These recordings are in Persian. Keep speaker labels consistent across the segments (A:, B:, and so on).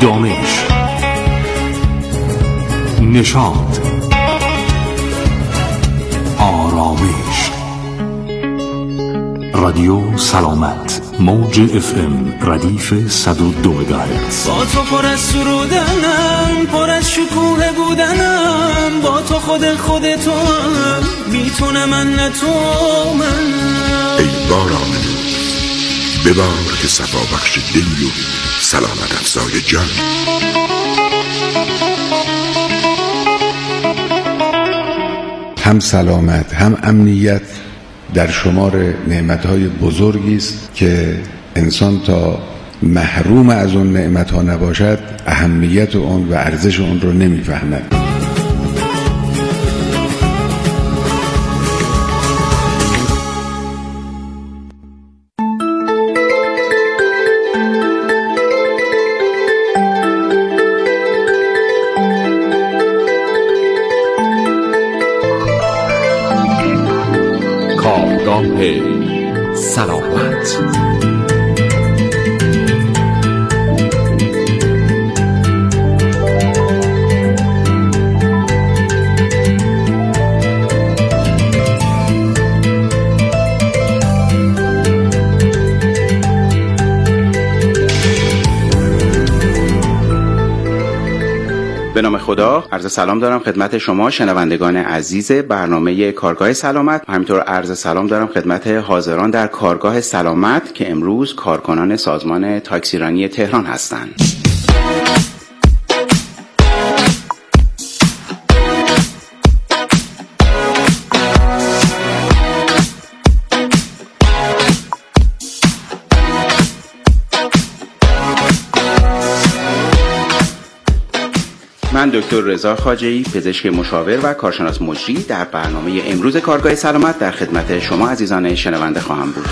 A: دانش، نشاط، آرامش. رادیو سلامت، موج FM ردیف 102 مگاهرتز.
B: با تو پر از سرودنم، پر از شکوه بودنم، با تو خودتو هم، میتونم من نه تو من.
C: ای باران ببار که صفا بخش دلی و سلامت افزای جان.
D: هم سلامت هم امنیت در شمار نعمتهای بزرگی است که انسان تا محروم از اون نعمتها نباشد اهمیت اون و ارزش اون رو نمیفهمد.
A: سلامت.
E: به نام خدا، عرض سلام دارم خدمت شما شنوندگان عزیز برنامه کارگاه سلامت. همینطور عرض سلام دارم خدمت حاضران در کارگاه سلامت که امروز کارکنان سازمان تاکسیرانی تهران هستند. من دکتر رضا خواجه‌ای، پزشک مشاور و کارشناس مجری در برنامه امروز کارگاه سلامت در خدمت شما عزیزان شنونده خواهم بود.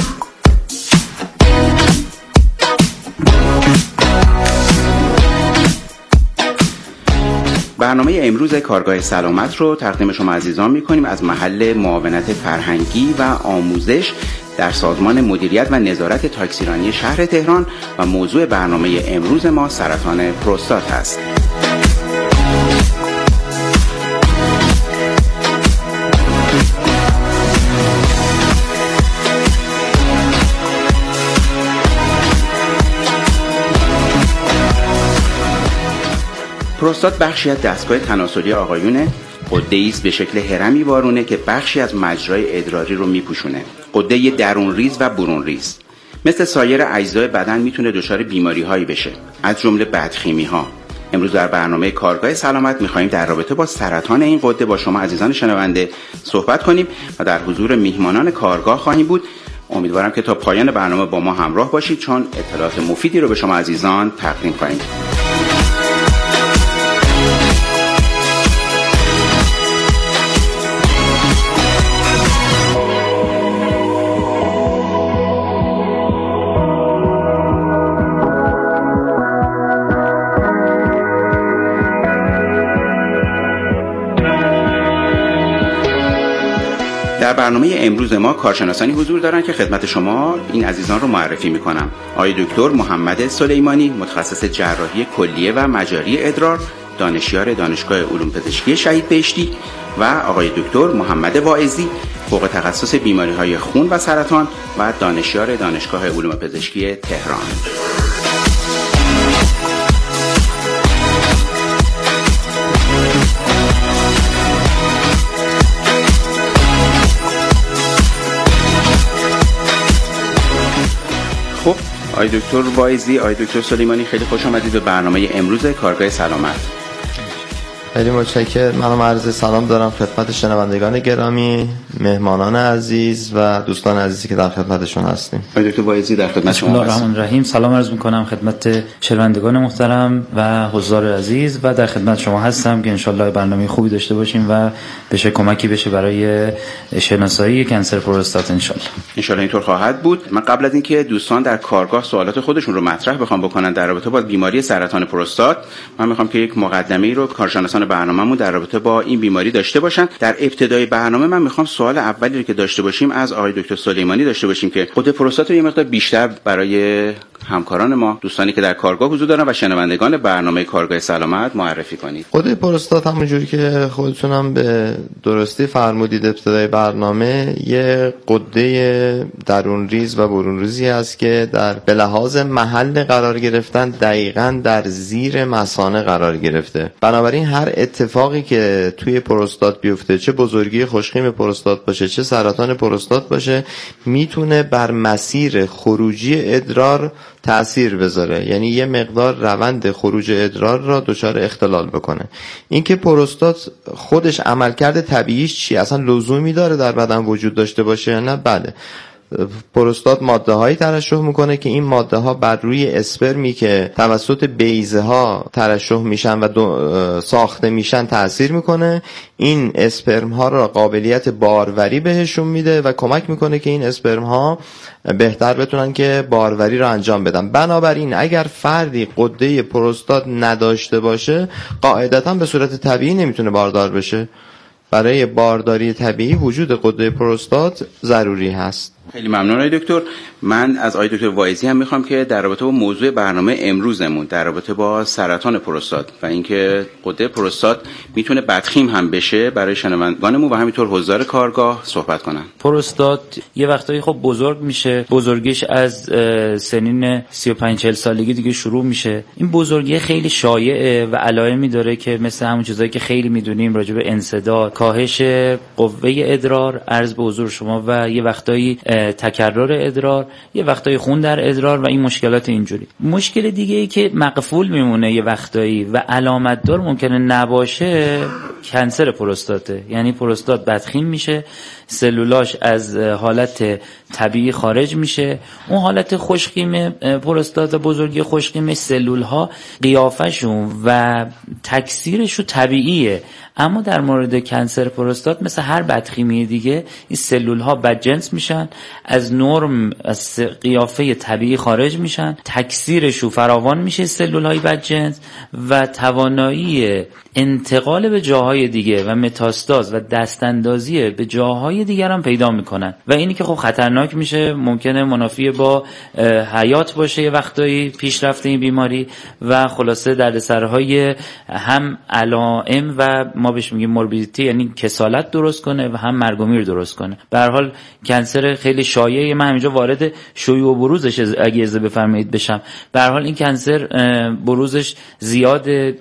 E: برنامه امروز کارگاه سلامت رو تقدیم شما عزیزان می‌کنیم از محل معاونت فرهنگی و آموزش در سازمان مدیریت و نظارت تاکسیرانی شهر تهران و موضوع برنامه امروز ما سرطان پروستات است. پروستات بخشی از دستگاه تناسلی آقایونه، غده‌ای است به شکل هرمی وارونه که بخشی از مجرای ادراری رو میپوشونه. غده درون ریز و برون ریز مثل سایر اجزای بدن میتونه دچار بیماری‌هایی بشه، از جمله بدخیمی‌ها. امروز در برنامه کارگاه سلامت می‌خوایم در رابطه با سرطان این غده با شما عزیزان شنونده صحبت کنیم و در حضور میهمانان کارگاه خواهیم بود. امیدوارم که تا پایان برنامه با ما همراه باشید چون اطلاعات مفیدی رو به شما عزیزان تقدیم خواهیم. در برنامه امروز ما کارشناسانی حضور دارن که خدمت شما این عزیزان رو معرفی میکنم. آقای دکتر محمد سلیمانی، متخصص جراحی کلیه و مجاری ادرار، دانشیار دانشگاه علوم پزشکی شهید بهشتی، و آقای دکتر محمد واعظی، فوق تخصص بیماری‌های خون و سرطان و دانشیار دانشگاه علوم پزشکی تهران. خب آقای دکتر واعظی، آقای دکتر سلیمانی، خیلی خوش آمدید به برنامه امروز کارگاه سلامت.
F: خیلی متشکرم. منم عرض سلام دارم خدمت شنوندگان گرامی، مهمانان عزیز و دوستان عزیزی که در خدمتشون هستیم.
E: آقای دکتر واعظی در خدمت شما هستیم.
G: بسم الله الرحمن الرحیم. سلام عرض می‌کنم خدمت شنوندگان محترم و حضار عزیز و در خدمت شما هستم که انشالله برنامه خوبی داشته باشیم و بشه کمکی بشه برای شناسایی کنسر پروستات انشالله.
E: انشالله اینطور خواهد بود. من قبل از اینکه دوستان در کارگاه سوالات خودشون رو مطرح بخوام بکنن در رابطه با بیماری سرطان پروستات، من می‌خوام که یک مقدمه‌ای رو کارشناسان برنامه‌مون در رابطه با این بیماری داشته باشن. در ابتدای برنامه من میخوام سوال اولی رو که داشته باشیم از آقای دکتر سلیمانی داشته باشیم که غده پروستات رو یه مقدار بیشتر برای همکاران ما، دوستانی که در کارگاه حضور دارن و شنوندگان برنامه کارگاه سلامت معرفی کنید.
F: غده پروستات همونجوری که خودتونم به درستی فرمودید ابتدای برنامه یه غده درون ریز و برون ریزی است که به لحاظ محل قرار گرفتن دقیقاً در زیر مثانه قرار گرفته. بنابراین هر اتفاقی که توی پروستات بیفته، چه بزرگی خوشخیم پروستات باشه چه سرطان پروستات باشه، میتونه بر مسیر خروجی ادرار تأثیر بذاره، یعنی یه مقدار روند خروج ادرار را دچار اختلال بکنه. اینکه پروستات خودش عملکرد طبیعیش چی، اصلا لزومی داره در بدن وجود داشته باشه یا نه؟ بله، پروستات ماده هایی ترشح میکنه که این ماده ها بر روی اسپرمی که توسط بیضه ها ترشح میشن و ساخته میشن تأثیر میکنه. این اسپرم ها را قابلیت باروری بهشون میده و کمک میکنه که این اسپرم ها بهتر بتونن که باروری را انجام بدن. بنابراین اگر فردی غده پروستات نداشته باشه، قاعدتا به صورت طبیعی نمیتونه باردار بشه. برای بارداری طبیعی وجود غده پروستات ضروری هست.
E: خیلی ممنون آقای دکتر. من از آقای دکتر واعظی هم میخوام که در رابطه با موضوع برنامه امروزمون در رابطه با سرطان پروستات و اینکه غده پروستات میتونه بدخیم هم بشه برای شنوندگانمون و همینطور حضار کارگاه صحبت کنن.
G: پروستات یه وقتایی خب بزرگ میشه، بزرگیش از سنین 35-40 سالگی دیگه شروع میشه. این بزرگی خیلی شایعه و علائمی داره که مثل همون چیزایی که خیلی میدونیم راجع به انسداد، کاهش قوه ادرار، عرض به حضور شما، و یه وقتایی تکرار ادرار، یه وقتایی خون در ادرار و این مشکلات اینجوری. مشکل دیگه ای که مقفول میمونه یه وقتایی و علامت دار ممکنه نباشه، کنسر پروستاته. یعنی پروستات بدخیم میشه، سلولاش از حالت طبیعی خارج میشه. اون حالت خوشخیم پروستات و بزرگی خوشخیم سلول ها قیافشون و تکثیرشون طبیعیه، اما در مورد کنسر پروستات مثل هر بدخیمی دیگه این سلول ها بدجنس میشن، از نرم از قیافه طبیعی خارج میشن، تکثیرشون فراوان میشه سلول های بدجنس و توانایی انتقال به جاهای دیگه و متاستاز و دستاندازی به جاهای دیگر هم پیدا میکنن و اینی که خب خطرناک میشه، ممکنه منافی با حیات باشه یه وقتایی پیشرفت این بیماری و خلاصه دردسرهای هم علائم و ما بهش میگیم موربیدیتی، یعنی کسالت درست کنه و هم مرگ و میر درست کنه. به هر حال کنسر خیلی شایعه. من همینجا وارد شیوع و بروزش اگه اجازه بفرمایید بشم. به هر حال این کنسر بروزش زیاد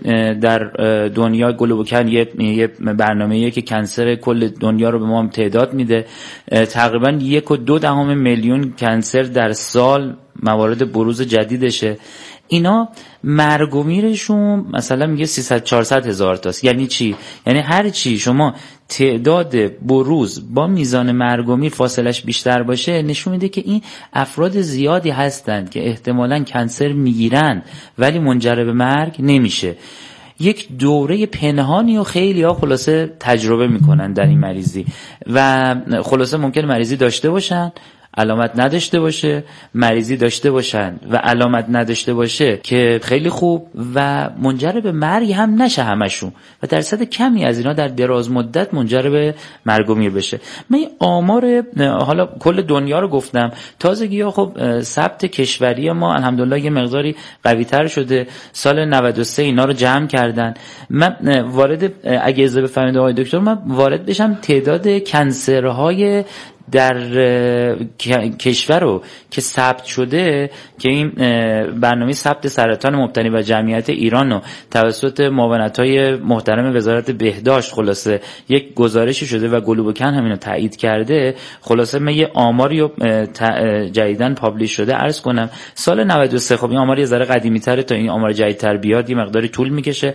G: در دنیا. گلوبوکن یه برنامه‌ایه که کنسر کل دنیا رو به ما تعداد میده. تقریبا 1.2 میلیون کنسر در سال موارد بروز جدیدشه. اینا مرگ و میرشون مثلا میگه 300-400 هزار تاست. یعنی چی؟ یعنی هر چی شما تعداد بروز با میزان مرگ و میر فاصلش بیشتر باشه، نشون میده که این افراد زیادی هستند که احتمالاً کنسر میگیرن ولی منجر به مرگ نمیشه. یک دوره پنهانی و خیلی ها خلاصه تجربه میکنن در این مریضی و خلاصه ممکن مریضی داشته باشن علامت نداشته باشه، مریضی داشته باشن و علامت نداشته باشه که خیلی خوب و منجر به مرگ هم نشه همشون و درصد کمی از اینا در دراز مدت منجر به مرگ و میر بشه. من آمار حالا کل دنیا رو گفتم، تازگی ها خب ثبت کشوری ما الحمدلله یه مقداری قوی تر شده. سال 93 اینا رو جمع کردن. من وارد اگه اجازه بفرمایید آقای دکتر، من وارد بشم تعداد کنسرهای در کشور رو که ثبت شده که این برنامه ثبت سرطان مبتنی و جمعیت ایران رو توسط معاونت‌های محترم وزارت بهداشت خلاصه یک گزارشی شده و گلوبوکن هم اینو تایید کرده. خلاصه من یه آماری رو جدیداً پابلیش شده عرض کنم. سال 93 خب این آمار یه ذره قدیمی‌تره، تا این آمار جدیدتر بیاد یه مقداری طول میکشه.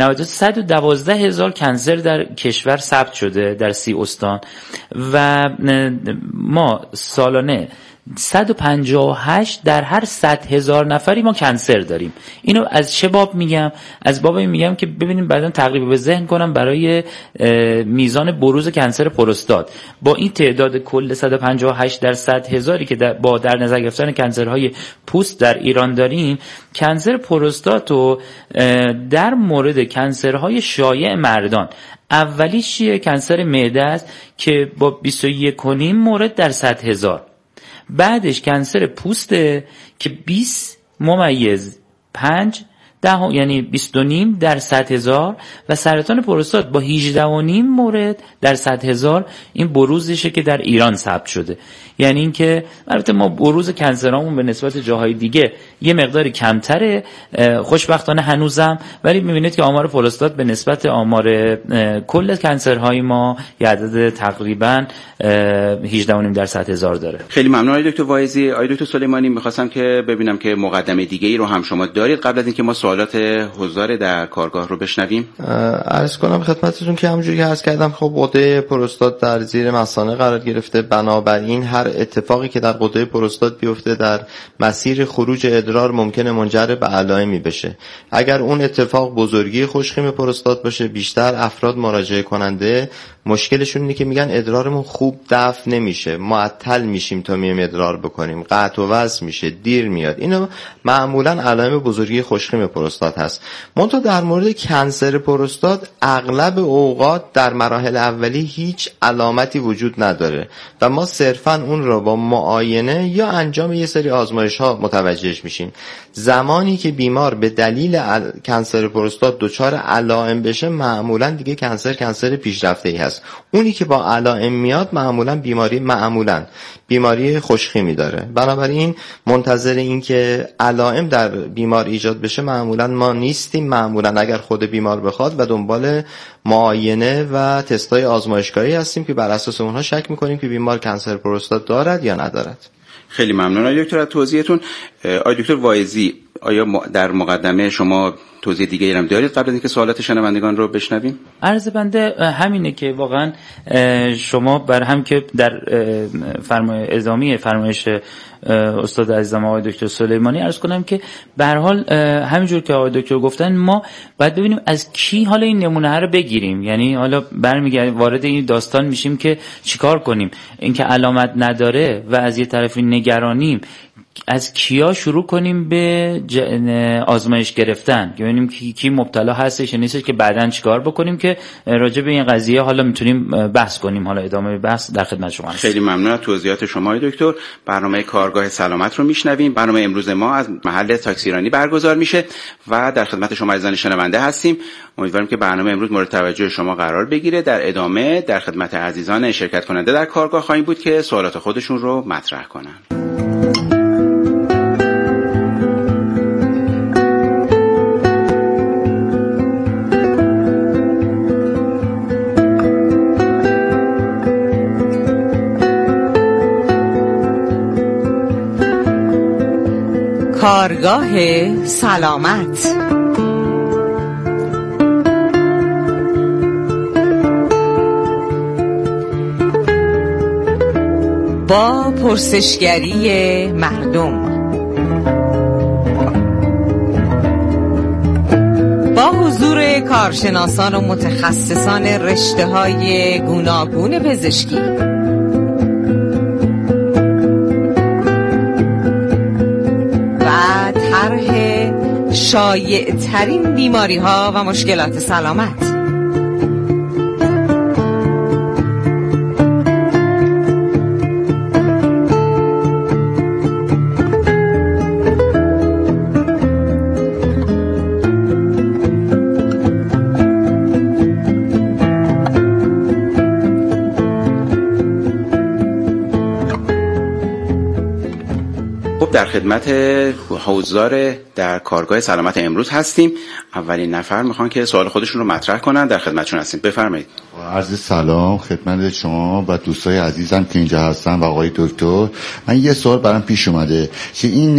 G: 112,000 کنسر در کشور ثبت شده در 30 استان و ما سالانه 158 در هر 100,000 نفری ما کنسر داریم. اینو از چه باب میگم؟ از باب میگم که ببینیم بعداً تقریبا به ذهن کنم برای میزان بروز کنسر پروستات. با این تعداد کل 158 در 100,000 که در نظر گرفتن کنسرهای پوست در ایران داریم، کنسر پروستات رو در مورد کنسرهای شایع مردان، اولیش چیه؟ کنسر معده است که با 21.5 مورد در 100,000. بعدش کنسر پوسته که 20.5 یعنی 20.5 در 100,000 و سرطان پروستات با 18.5 مورد در 100,000 این بروزشه که در ایران ثبت شده. یعنی اینکه البته ما بروز کنسرامون به نسبت جاهای دیگه یه مقداری کمتره خوشبختانه هنوزم، ولی میبینید که آمار پروستات به نسبت آمار کل کنسرهای ما یه عدد تقریبا 18.5 در 100,000 داره.
E: خیلی ممنون آقای دکتر واعظی. آقای دکتر سلیمانی، می‌خواستم که ببینم که مقدمه دیگه‌ای رو هم شما دارید قبل از اینکه ما سوالات حضار در کارگاه رو بشنویم.
F: عرض کنم خدمتتون که همونجوری که عرض کردم خب غده پروستات در زیر مثانه قرار گرفته، بنابراین هر اتفاقی که در غده پروستات بیفته در مسیر خروج ادرار ممکنه منجر به علائمی بشه. اگر اون اتفاق بزرگی خوشخیم پروستات باشه، بیشتر افراد مراجعه کننده مشکلشون اینه که میگن ادرارمون خوب دفع نمیشه، معطل میشیم تا میایم ادرار بکنیم، قطع و وصل میشه، دیر میاد. اینو معمولا علائم بزرگی خوشخیم پروستات هست. منتها در مورد کنسر پروستات اغلب اوقات در مراحل اولی هیچ علامتی وجود نداره و ما صرفا اون رو با معاینه یا انجام یه سری آزمایش ها متوجهش میشیم. زمانی که بیمار به دلیل کنسر پروستات دچار علائم بشه، معمولا دیگه کنسر پیشرفته‌ای هست. اونی که با علائم میاد معمولا بیماری خوشخیمی داره. بنابراین منتظر این که علائم در بیمار ایجاد بشه معمولا ما نیستیم. معمولا اگر خود بیمار بخواد و دنبال معاینه و تستای آزمایشگاهی هستیم که بر اساس اونها شک میکنیم که بیمار کنسر پروستات دارد یا ندارد.
E: خیلی ممنون آقای دکتر از توضیحتون. آقای دکتر واعظی، آیا در مقدمه شما توضیح دیگه هم دارید قبل از اینکه سوالات شنوندگان رو بشنویم؟
G: عرض بنده همینه که واقعا شما بر هم که در فرمایش استاد عزیزم آقای دکتر سلیمانی عرض کنم که به هر حال همینجور که آقای دکتر گفتن ما باید ببینیم از کی حالا این نمونه رو بگیریم. یعنی حالا برمیگردیم وارد این داستان میشیم که چیکار کنیم. اینکه علامت نداره و از یه طرفی نگرانیم، از کیا شروع کنیم به آزمایش گرفتن که ببینیم کی مبتلا هستش یا نیستش که بعداً چیکار بکنیم که راجع به این قضیه حالا میتونیم بحث کنیم. حالا ادامه بحث در خدمت شما هستم.
E: خیلی ممنون از توضیحات شما دکتر. برنامه کارگاه سلامت رو میشنویم. برنامه امروز ما از محل تاکسیرانی برگزار میشه و در خدمت شما عزیزان شنونده هستیم. امیدواریم که برنامه امروز مورد توجه شما قرار بگیره. در ادامه در خدمت عزیزان شرکت کننده در کارگاه خواهیم بود که سوالات خودشون رو مطرح کنن.
H: کارگاه سلامت. با پرسشگری مردم، با حضور کارشناسان و متخصصان رشته‌های گوناگون پزشکی، شایع ترین بیماری ها و مشکلات سلامت.
E: در خدمت حوزدار در کارگاه سلامت امروز هستیم. اولین نفر میخوان که سوال خودشون رو مطرح کنن، در خدمتشون هستیم. بفرمایید.
I: عرض سلام خدمت شما و دوستای عزیزم که اینجا هستن و آقای دکتر. من یه سوال برام پیش اومده که این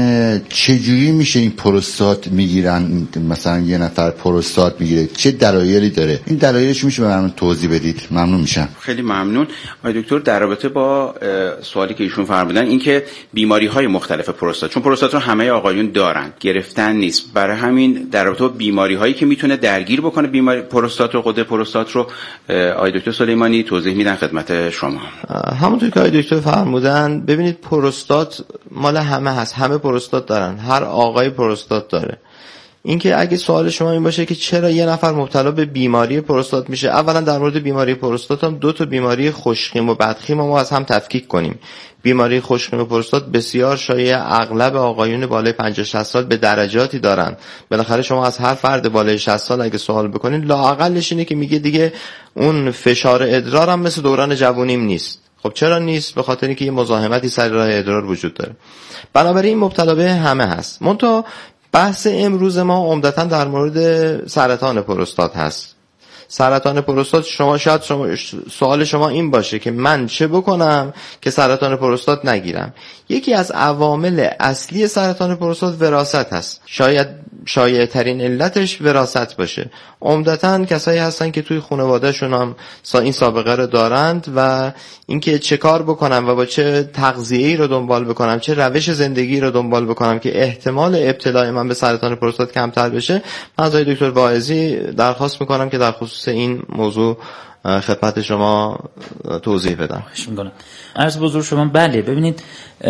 I: چجوری میشه این پروستات میگیرن؟ مثلا یه نفر پروستات میگیره چه دلایلی داره؟ این دلایلش میشه برام توضیح بدید؟ ممنون میشم.
E: خیلی ممنون آقای دکتر. در رابطه با سوالی که ایشون فرمودن، این که بیماری‌های مختلف پروستات، چون پروستات رو همه آقایون دارن، گرفتن نیست، برای همین در رابطه با بیماری‌هایی که میتونه درگیر بکنه بیماری پروستات رو، غده پروستات رو، آقای دکتر سلیمانی توضیح میدن خدمت شما.
F: همونطور که آقای دکتر فرمودن، ببینید پروستات مال همه هست، همه پروستات دارن، هر آقای پروستات داره. اینکه اگه سوال شما این باشه که چرا یه نفر مبتلا به بیماری پروستات میشه، اولا در مورد بیماری پروستات هم 2 تا بیماری خوشخیم و بدخیم ما از هم تفکیک کنیم. بیماری خوشخیم پروستات بسیار شایع، اغلب آقایون بالای 50-60 سال به درجاتی دارن. بالاخره شما از هر فرد بالای 60 سال اگه سوال بکنین، لااقلش اینه که میگه دیگه اون فشار ادرارم مثل دوران جوونیم نیست. خب چرا نیست؟ به خاطر اینکه یه مزاحمتی سر راه ادرار وجود داره. بنابراین مبتلا به همه هست. منتها بحث امروز ما عمدتاً در مورد سرطان پروستات هست. سرطان پروستات شاید سوال شما این باشه که من چه بکنم که سرطان پروستات نگیرم. یکی از عوامل اصلی سرطان پروستات وراثت هست. شاید شایع ترین علتش وراثت باشه. عمدتاً کسایی هستن که توی خانواده‌شون هم این سابقه رو دارند و اینکه چه کار بکنم و با چه تغذیه‌ای رو دنبال بکنم، چه روش زندگی رو دنبال بکنم که احتمال ابتلا من به سرطان پروستات کمتر بشه. من از دکتر واعظی درخواست میکنم که در خصوص این موضوع خدمت شما توضیح بدم.
G: خواهش میکنم. عرض بزرگ شما بله، ببینید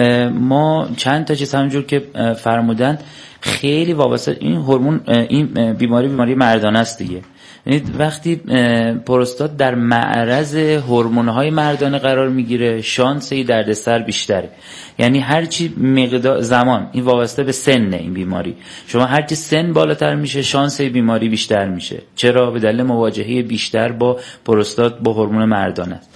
G: ما چند تا چیز همونجور که فرمودن خیلی وابسته این هورمون، این بیماری مردانه است دیگه. یعنی وقتی پروستات در معرض هورمون‌های مردانه قرار میگیره، شانس دردسر بیشتره. یعنی هرچی مقدار زمان، این وابسته به سن این بیماری، شما هرچی سن بالاتر میشه شانس بیماری بیشتر میشه. چرا؟ به دلیل مواجهه بیشتر با پروستات با هورمون مردانه است.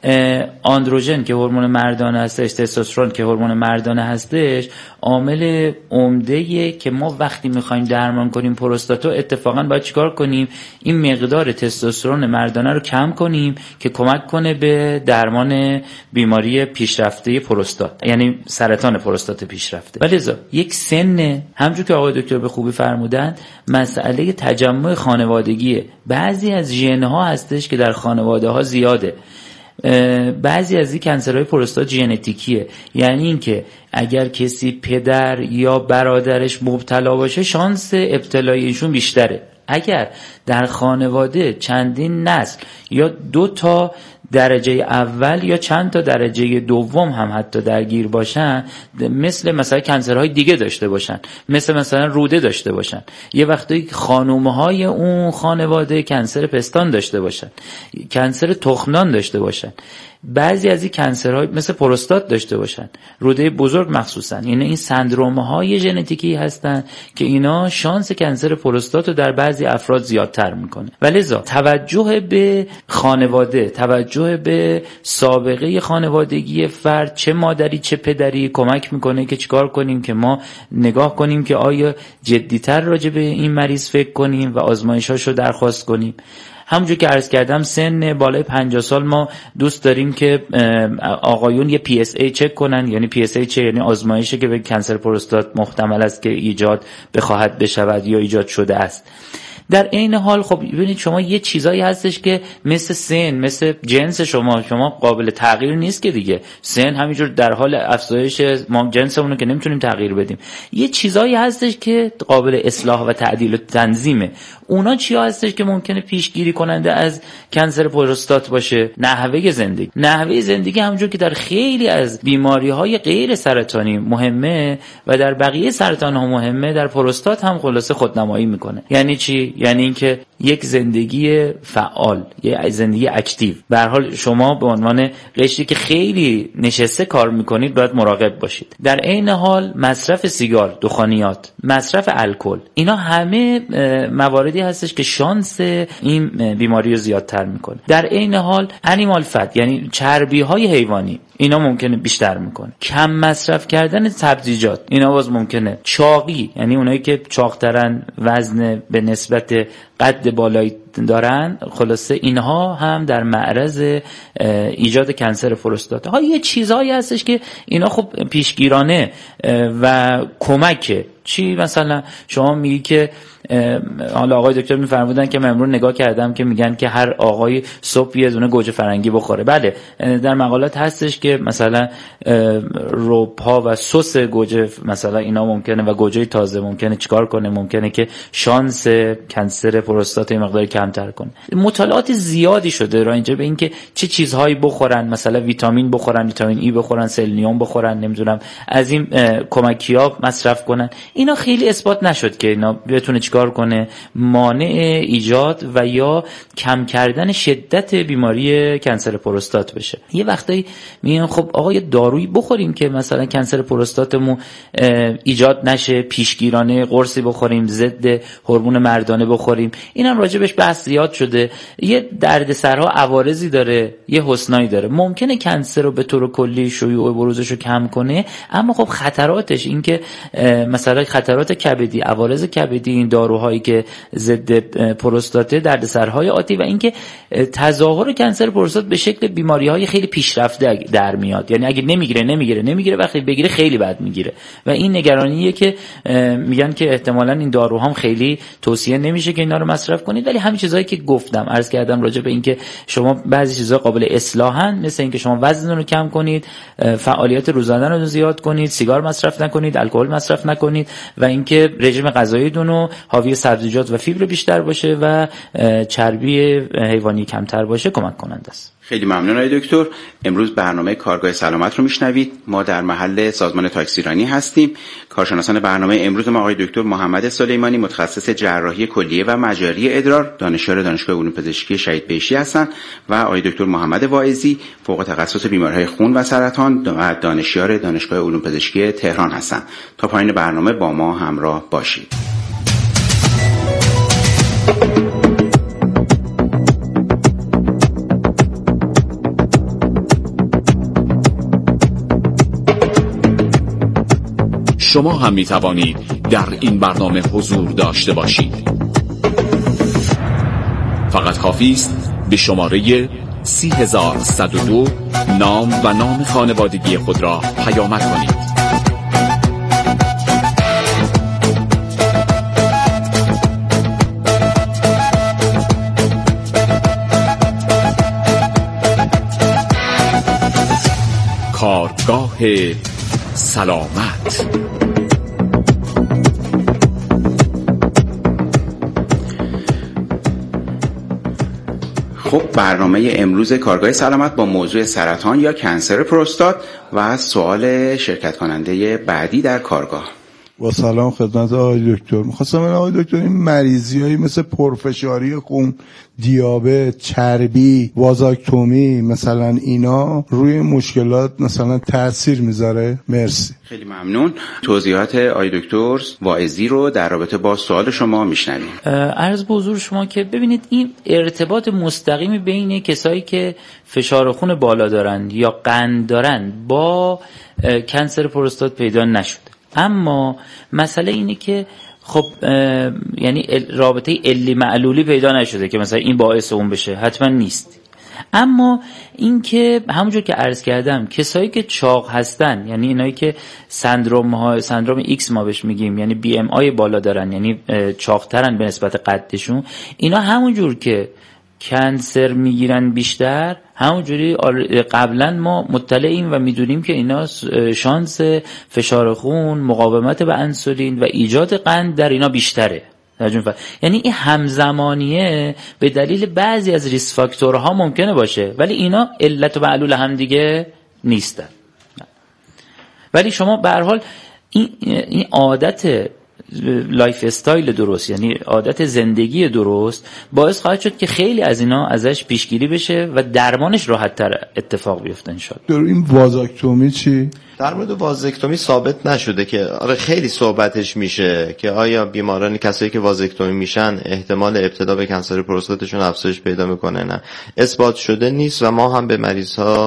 G: آندروژن که هورمون مردانه هستش، تستوسترون که هورمون مردانه هستش، عامل عمده‌ایه که ما وقتی میخوایم درمان کنیم پروستاتو اتفاقا باید چیکار کنیم؟ این مقدار تستوسترون مردانه رو کم کنیم که کمک کنه به درمان بیماری پیشرفته پروستات، یعنی سرطان پروستات پیشرفته. ولی یک سن، همونجور که آقای دکتر به خوبی فرمودن، مسئله تجمع خانوادگیه. بعضی از ژن‌ها هستش که در خانواده‌ها زیاده. بعضی از این کنسرهای پروستات ژنتیکیه، یعنی اینکه اگر کسی پدر یا برادرش مبتلا باشه شانس ابتلای ایشون بیشتره. اگر در خانواده چندین نسل یا 2 تا درجه اول یا چند تا درجه دوم هم حتی درگیر باشن، مثلا کنسرهای دیگه داشته باشن، مثلا روده داشته باشن، یه وقتی خانومهای اون خانواده کنسر پستان داشته باشن، کنسر تخمدان داشته باشن، بعضی از این کنسرهای مثل پروستات داشته باشن، روده بزرگ مخصوصا، یعنی این سندروم‌های ژنتیکی هستن که اینا شانس کنسر پروستات رو در بعضی افراد زیادتر میکنه. ولذا توجه به خانواده، توجه به سابقه خانوادگی فرد، چه مادری چه پدری، کمک میکنه که چیکار کنیم که ما نگاه کنیم که آیا جدی‌تر راجع به این مریض فکر کنیم و آزمایش‌هاشو درخواست کنیم. همونجور که عرض کردم سن بالای 50 سال ما دوست داریم که آقایون یه PSA چک کنن. یعنی PSA چه؟ یعنی آزمایشی که به کنسر پروستات محتمل است که ایجاد بخواهد بشود یا ایجاد شده است. در این حال خب ببینید شما یه چیزایی هستش که مثل سن، مثل جنس شما قابل تغییر نیست که دیگه. سن همینجور در حال افزایش، ما جنسمون رو که نمیتونیم تغییر بدیم. یه چیزایی هستش که قابل اصلاح و تعدیل و تنظیمه. اونا چیا هستش که ممکنه پیشگیری کننده از کنسر پروستات باشه؟ نحوه زندگی همونجور که در خیلی از بیماری‌های غیر سرطانی مهمه و در بقیه سرطان‌ها مهمه، در پروستات هم خلاصه خودنمایی میکنه. یعنی چی؟ یعنی اینکه یک زندگی فعال، یک زندگی اکتیو. به هر حال شما به عنوان قشری که خیلی نشسته کار میکنید باید مراقب باشید. در عین حال مصرف سیگار، دخانیات، مصرف الکل، اینا همه مواردی هستش که شانس این بیماری رو زیادتر میکنه. در عین حال انیمال فت، یعنی چربی های حیوانی، اینا ممکنه بیشتر میکنه. کم مصرف کردن سبزیجات، اینا باز ممکنه. چاقی، یعنی اونایی که چاقترن، وزن به نسبت قد بالایی دارن، خلاصه اینها هم در معرض ایجاد کنسر پروستات. ها یه چیزهایی هستش که اینا خب پیشگیرانه و کمکه. چی مثلا شما میگی که حالا آقای دکتر میفرمودن که من امروز نگاه کردم که میگن که هر آقای صبح یه دونه گوجه فرنگی بخوره. بله در مقالات هستش که مثلا رب‌ها و سس گوجه مثلا اینا ممکنه و گوجه تازه ممکنه چیکار کنه، ممکنه که شانس کنسر پروستات یه مقدار کمتر کنه. مطالعات زیادی شده راجع به اینکه چه چیزهایی بخورن، مثلا ویتامین بخورن، ویتامین ای بخورن، سلنیوم بخورن، نمیدونم از این کمکی‌ها مصرف کنن. اینا خیلی اثبات نشد که اینا بتونه چیکار کنه، مانع ایجاد و یا کم کردن شدت بیماری کنسر پروستات بشه. یه وقتایی میگن خب آقا یه دارویی بخوریم که مثلا کنسر پروستاتمون ایجاد نشه، پیشگیرانه قرصی بخوریم، ضد هورمون مردانه بخوریم. اینم راجبش بحث زیاد شده. یه دردسرها عوارضی داره، یه حسنایی داره. ممکنه کنسر رو به طور کلی شیوع بروزش رو کم کنه، اما خب خطراتش این که مثلا خطرات کبدی، عوارض کبدی، این داروهایی که ضد پروستاته، دردسرهای آتی و اینکه تظاهر کنسر پروستات به شکل بیماری‌های خیلی پیشرفته در میاد. یعنی اگه نمیگیره وقتی بگیره خیلی بد میگیره و این نگرانیه که میگن که احتمالاً این داروها هم خیلی توصیه نمیشه که اینا رو مصرف کنید. ولی همین چیزایی که گفتم عرض کردم راجع به اینکه شما بعضی چیزا قابل اصلاحن، مثل اینکه شما وزن رو کم کنید، فعالیت روزانه رو زیاد کنید، سیگار مصرف نکنید، الکل مصرف نکنید و اینکه رژیم غذاییتون رو حاوی سبزیجات و فیبر بیشتر باشه و چربی حیوانی کمتر باشه کمک کننده است.
E: خیلی ممنون آقای دکتر. امروز برنامه کارگاه سلامت رو میشنوید. ما در محل سازمان تاکسیرانی هستیم. کارشناسان برنامه امروز ما آقای دکتر محمد سلیمانی، متخصص جراحی کلیه و مجاری ادرار، دانشیار دانشگاه علوم پزشکی شهید بهشتی هستند و آقای دکتر محمد واعظی، فوق تخصص بیماری‌های خون و سرطان و دانشیار دانشگاه علوم پزشکی تهران هستند. تا پایان برنامه با ما همراه باشید.
A: شما هم می توانید در این برنامه حضور داشته باشید. فقط کافی است به شماره 30102 نام و نام خانوادگی خود را پیامک کنید. کارگاه سلامت.
E: خب برنامه امروز کارگاه سلامت با موضوع سرطان یا کنسر پروستات و سوال شرکت کننده بعدی در کارگاه.
J: با سلام خدمت آقای دکتر. می‌خواستم ببینم آقای دکتر این مریضی‌هایی مثل پرفشاری خون، دیابت، چربی، وازاکتومی مثلا اینا روی مشکلات مثلا تأثیر میذاره؟ مرسی.
E: خیلی ممنون. توضیحات آقای دکتر واعظی رو در رابطه با سوال شما میشنویم.
G: عرض به حضور شما که ببینید این ارتباط مستقیمی بین کسایی که فشار خون بالا دارن یا قند دارن با کنسر پروستات پیدا نشده. اما مسئله اینه که خب یعنی رابطه علی معلولی پیدا نشده که مثلا این باعث اون بشه، حتما نیست. اما این که همونجور که عرض کردم کسایی که چاق هستن، یعنی اینایی که سندروم ایکس ما بهش میگیم، یعنی بی ام آی بالا دارن، یعنی چاقترن به نسبت قدشون، اینا همونجور که کنسر میگیرن بیشتر، همونجوری قبلا ما مطلعیم و میدونیم که اینا شانس فشار خون، مقاومت به انسولین و ایجاد قند در اینا بیشتره. یعنی این همزمانیه به دلیل بعضی از ریسک فاکتورها ممکنه باشه، ولی اینا علت و معلول هم دیگه نیستن. ولی شما به هر حال این عادت لایف استایل درست، یعنی عادت زندگی درست، باعث خواهد شد که خیلی از اینا ازش پیشگیری بشه و درمانش راحت تر اتفاق بیفته ان شاء الله.
J: این وازاکتومی چی؟
F: در مورد وازکتومی ثابت نشده که آره خیلی صحبتش میشه که آیا بیماران کسایی که وازکتومی میشن احتمال ابتلا به کنسر پروستاتشون افزایش پیدا میکنه. نه، اثبات شده نیست و ما هم به مریض ها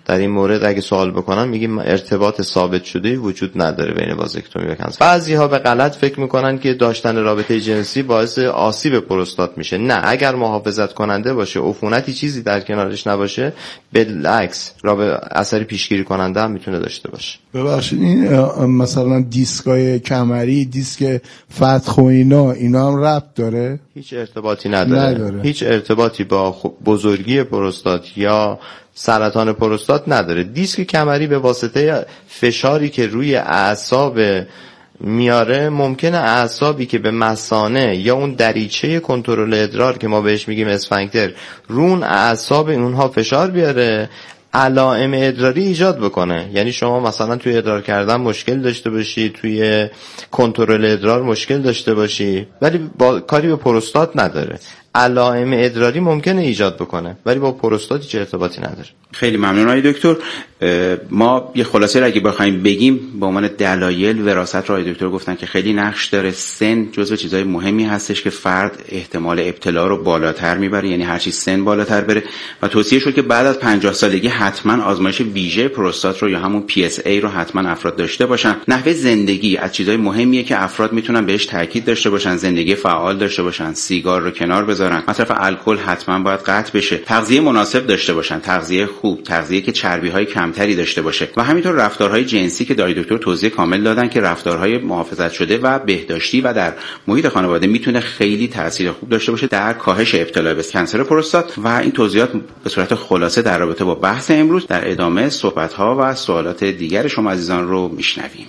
F: در این مورد اگه سوال بکنن میگیم ارتباط ثابت شده وجود نداره بین وازکتومی و کنسر. بعضی‌ها به غلط فکر میکنن که داشتن رابطه جنسی باعث آسیب پروستات میشه. نه، اگر محافظت کننده باشه، عفونتی چیزی در کنارش نباشه، بالعکس اثر پیشگیری کننده هم میتونه داشته باشه.
J: ببخشید این مثلا دیسکای کمری، دیسک فتح و اینا هم ربط داره؟
F: هیچ ارتباطی نداره. هیچ ارتباطی با بزرگی پروستات یا سرطان پروستات نداره. دیسک کمری به واسطه فشاری که روی اعصاب میاره، ممکنه اعصابی که به مثانه یا اون دریچه کنترل ادرار که ما بهش میگیم اسفنکتر، رون اعصاب اونها فشار بیاره، علائم ادراری ایجاد بکنه. یعنی شما مثلا توی ادرار کردن مشکل داشته باشی، توی کنترل ادرار مشکل داشته باشی، ولی با کاری به پروستات نداره. علائم ادراری ممکنه ایجاد بکنه ولی با پروستات هیچ ارتباطی نداره.
E: خیلی ممنون آقای دکتر. ما یه خلاصه را اگه بخوایم بگیم به عنوان دلایل وراثت رو آقای دکتر گفتن که خیلی نقش داره. سن جزو چیزای مهمی هستش که فرد احتمال ابتلا رو بالاتر میبره، یعنی هر چی سن بالاتر بره. و توصیه شد که بعد از 50 سالگی حتما آزمایش ویژه پروستات رو یا همون PSA رو حتما افراد داشته باشن. نحوه زندگی از چیزای مهمیه که افراد میتونن بهش تاکید داشته باشن، زندگی فعال داشته باشن، سیگار رو کنار بذارن، مصرف الکل حتما باید قطع بشه، تغذیه مناسب داشته باشن، تغذیه خوب، تغذیه که چربی‌های کمتری داشته باشه و همینطور رفتارهای جنسی که دکتر توضیح کامل دادن که رفتارهای محافظت شده و بهداشتی و در محیط خانواده میتونه خیلی تاثیر خوب داشته باشه در کاهش ابتلا به کانسر پروستات. و این توضیحات به صورت خلاصه در رابطه با بحث امروز. در ادامه صحبت‌ها و سوالات دیگر شما عزیزان رو میشنویم.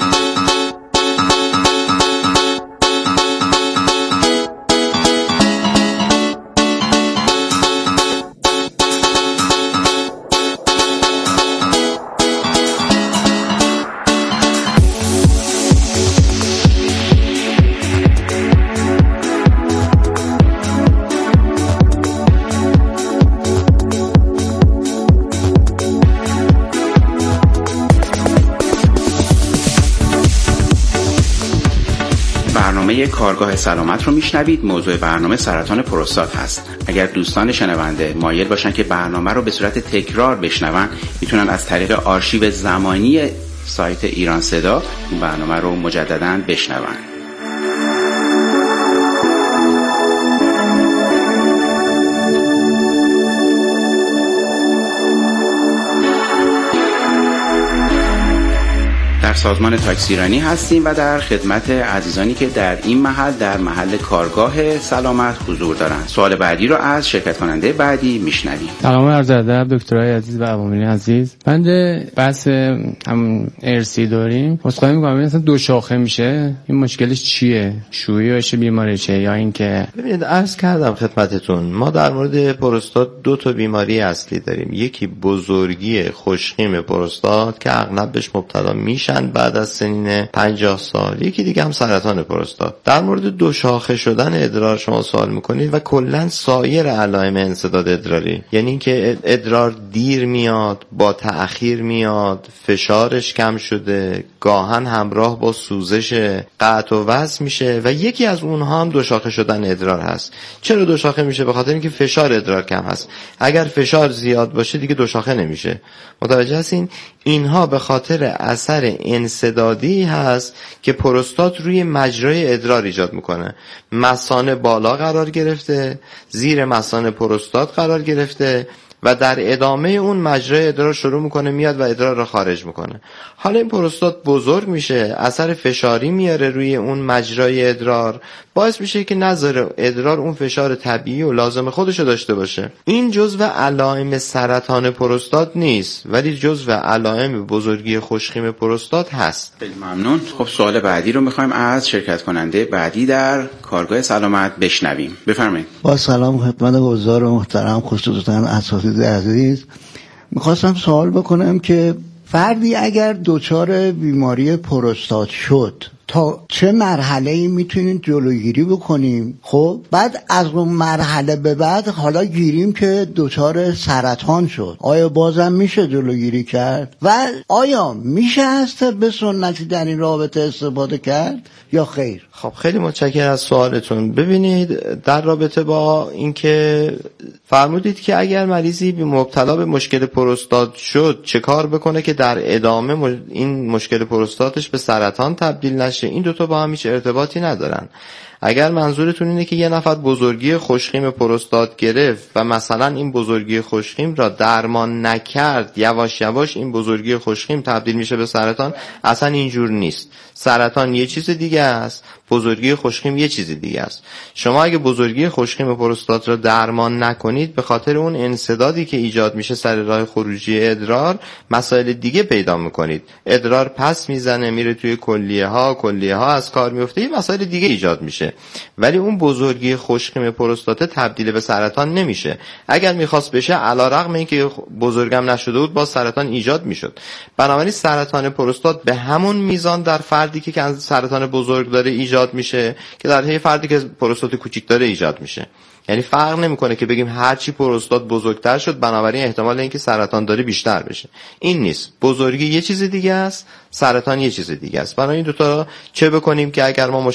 E: کارگاه سلامت رو میشنوید. موضوع برنامه سرطان پروستات هست. اگر دوستان شنونده مایل باشن که برنامه رو به صورت تکرار بشنون، میتونن از طریق آرشیو زمانی سایت ایران صدا این برنامه رو مجدداً بشنون. در سازمان تاکسیرانی هستیم و در خدمت عزیزانی که در این محل در محل کارگاه سلامت حضور دارند. سوال بعدی رو از شرکت کننده بعدی میشنویم.
K: سلام عرض ادب دکترای عزیز و عوامل عزیز. بنده بحث هم ارسی داریم. مصاحبه می‌کنم مثلا دو شاخه میشه. این مشکلش چیه؟ شویش بیماری چه یا اینکه
F: ببینید عرض کردم خدمتتون ما در مورد پروستات دو تا بیماری اصلی داریم. یکی بزرگی خوشخیم پروستات که اغلب بهش مبتلا میشن بعد از سنین 50 سال. یکی دیگه هم سرطان پروستات. در مورد دو شاخه شدن ادرار شما سوال میکنید و کلا سایر علائم انسداد ادراری، یعنی اینکه ادرار دیر میاد، با تأخیر میاد، فشارش کم شده، گاهن همراه با سوزش، قطع و وصل میشه و یکی از اونها هم دو شاخه شدن ادرار هست. چرا دو شاخه میشه؟ به خاطر اینکه فشار ادرار کم هست. اگر فشار زیاد باشه دیگه دو شاخه نمیشه. متوجه هستین؟ اینها به خاطر اثر انسدادی هست که پروستات روی مجرای ادرار ایجاد میکنه. مثانه بالا قرار گرفته، زیر مثانه پروستات قرار گرفته و در ادامه اون مجرای ادرار شروع میکنه میاد و ادرار رو خارج میکنه. حالا این پروستات بزرگ میشه، اثر فشاری میاره روی اون مجرای ادرار، باعث میشه که نذاره ادرار اون فشار طبیعی و لازم خودشو داشته باشه. این جزو علائم سرطان پروستات نیست ولی جزو علائم بزرگی خوشخیم پروستات هست.
E: خیلی ممنون. خب سوال بعدی رو میخوایم از شرکت کننده بعدی در کارگاه سلامت بشنویم. بفرمایید.
L: با سلام خدمت حضار محترم، خصوصا اساتید عزیز. میخواستم سوال بکنم که فردی اگر دچار بیماری پروستات شد تا چه مرحله‌ای میتونیم جلوگیری بکنیم؟ خب بعد از اون مرحله به بعد حالا گیریم که دچار سرطان شد، آیا بازم میشه جلوگیری کرد و آیا میشه از طب سنتی در این رابطه استفاده کرد یا خیر؟
F: خب خیلی متشکرم از سوالتون. ببینید در رابطه با اینکه فرمودید که اگر مریضی مبتلا به مشکل پروستات شد چه کار بکنه که در ادامه این مشکل پروستاتش به سرطان تبدیل نشه. این دوتا با هم هیچ ارتباطی ندارن. اگر منظورتون اینه که یه نفر بزرگی خوشخیم پروستات گرفت و مثلا این بزرگی خوشخیم را درمان نکرد، یواش یواش این بزرگی خوشخیم تبدیل میشه به سرطان، اصلا اینجور نیست. سرطان یه چیز دیگه است، بزرگی خوشخیم یه چیز دیگه است. شما اگه بزرگی خوشخیم پروستات را درمان نکنید، به خاطر اون انسدادی که ایجاد میشه سر راه خروجی ادرار، مسائل دیگه پیدا میکنید. ادرار پس میزنه، میره توی کلیه ها از کار میفته، یه مسائل دیگه ایجاد میشه. ولی اون بزرگی خوشخیم پروستات تبدیل به سرطان نمیشه. اگر میخواست بشه، علیرغم اینکه بزرگم نشده بود، باز سرطان ایجاد میشد. بنابراین سرطان پروستات به همون میزان در فردی که سرطان بزرگ داره ایجاد میشه که در فردی که پروستات کوچیک داره ایجاد میشه. یعنی فرق نمیکنه که بگیم هرچی پروستات بزرگتر شد بنابراین احتمال اینکه سرطان داره بیشتر بشه. این نیست. بزرگی یه چیز دیگه است، سرطان یه چیز دیگه است. بنابراین این دو تا چه بکنیم که اگر ما